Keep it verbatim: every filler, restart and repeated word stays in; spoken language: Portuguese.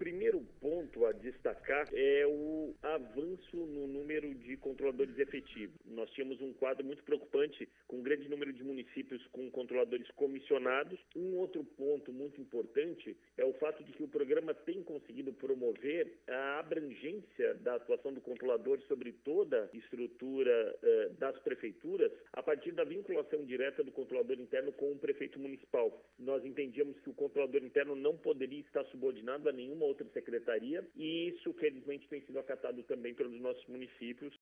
primeiro ponto a destacar é o avanço no número de controladores efetivos. Nós tínhamos um quadro muito preocupante com um grande número de municípios com controladores comissionados. Um outro ponto muito importante é o fato de que o programa tem conseguido promover a abrangência da atuação do controlador sobre toda a estrutura eh, das prefeituras a partir da vinculação direta do controlador interno com o prefeito municipal. Nós entendíamos que o controlador interno não poderia estar subordinado a nenhuma outra secretaria e isso, felizmente, tem sido acatado também pelos nossos municípios